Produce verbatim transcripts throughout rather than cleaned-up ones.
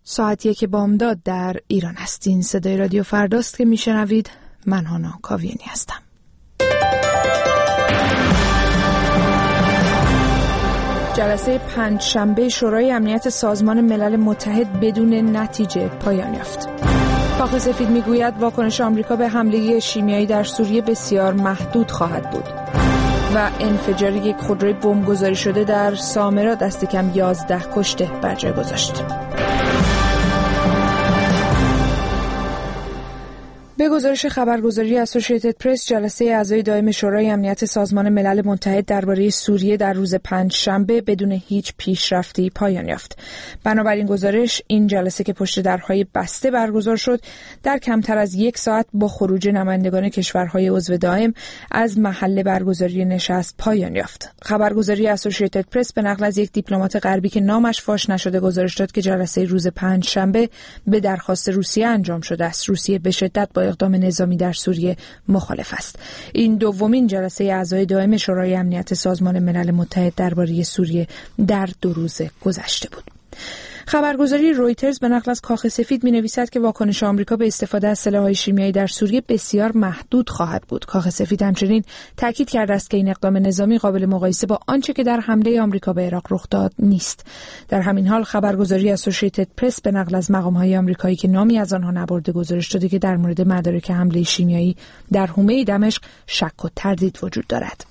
ساعت یک بامداد در ایران هستین. صدای رادیو فرداست که میشنوید. من هانا کاویانی هستم. جلسه پنجشنبه شورای امنیت سازمان ملل متحد بدون نتیجه پایان یافت. کاخ سفید میگوید واکنش آمریکا به حمله شیمیایی در سوریه بسیار محدود خواهد بود. و انفجار یک خودروی بمبگذاری شده در سامرا دست کم یازده کشته بر جای گذاشت. به گزارش خبرگزاری اسوسییتد پرس، جلسه اعضای دائم شورای امنیت سازمان ملل متحد درباره سوریه در روز پنجشنبه بدون هیچ پیشرفتی پایان یافت. بنابراین گزارش این جلسه که پشت درهای بسته برگزار شد، در کمتر از یک ساعت با خروج نمایندگان کشورهای عضو دائم از محل برگزاری نشست پایان یافت. خبرگزاری اسوسییتد پرس به نقل از یک دیپلمات غربی که نامش فاش نشده گزارش داد که جلسه روز پنجشنبه به درخواست روسیه انجام شده است. روسیه به شدت با اقدام نظامی در سوریه مخالف است. این دومین جلسه اعضای دائم شورای امنیت سازمان ملل متحد درباره سوریه در دو روز گذشته بود. خبرگزاری رویترز به نقل از کاخ سفید می‌نویسد که واکنش آمریکا به استفاده از سلاح‌های شیمیایی در سوریه بسیار محدود خواهد بود. کاخ سفید همچنین تاکید کرده است که این اقدام نظامی قابل مقایسه با آنچه که در حمله آمریکا به عراق رخ داد نیست. در همین حال خبرگزاری اسوسییتد پرس به نقل از مقام‌های آمریکایی که نامی از آنها نبرده گزارش داده که در مورد مدارک حمله شیمیایی در حومه دمشق شک و تردید وجود دارد.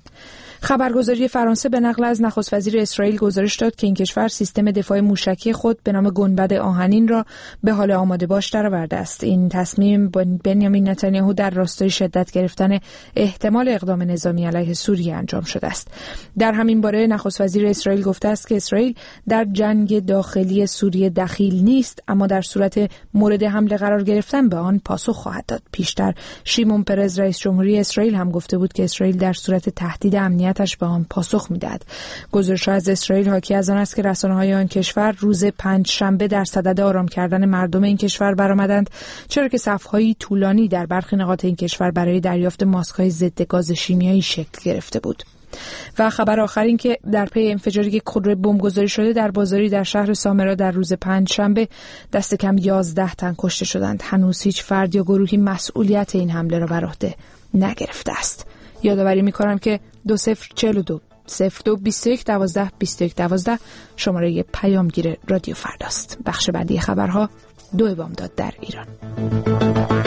خبرگزاری فرانسه به نقل از نخست وزیر اسرائیل گزارش داد که این کشور سیستم دفاع موشکی خود به نام گنبد آهنین را به حال آماده باش درآورده است. این تصمیم بنیامین نتانیاهو در راستای شدت گرفتن احتمال اقدام نظامی علیه سوریه انجام شده است. در همین باره نخست وزیر اسرائیل گفته است که اسرائیل در جنگ داخلی سوریه دخیل نیست، اما در صورت مورد حمله قرار گرفتن به آن پاسخ خواهد داد. پیشتر شیمون پرز رئیس جمهوری اسرائیل هم گفته بود که اسرائیل در صورت تهدید امنیت تش به آن پاسخ می‌دهد. گزارش‌ها از اسرائیل حاکی از آن است که رسانه‌های آن کشور روز پنجشنبه در صدد آرام کردن مردم این کشور برآمدند، چرا که صف‌های طولانی در برخی نقاط این کشور برای دریافت ماسک‌های ضد گاز شیمیایی شکل گرفته بود. و خبر آخر این که در پی انفجاری یک خودروی بمبگذاری شده در بازاری در شهر سامرا در روز پنجشنبه دست کم یازده تن کشته شدند. هنوز هیچ فرد یا گروهی مسئولیت این حمله را بر عهده نگرفته است. یادآوری می‌کنم که دو صفر چهل و دو صفر دو بیست و یک دوازده بیست و یک دوازده شماره پیامگیر رادیو فرداست. بخش بعدی خبرها دو بامداد در ایران.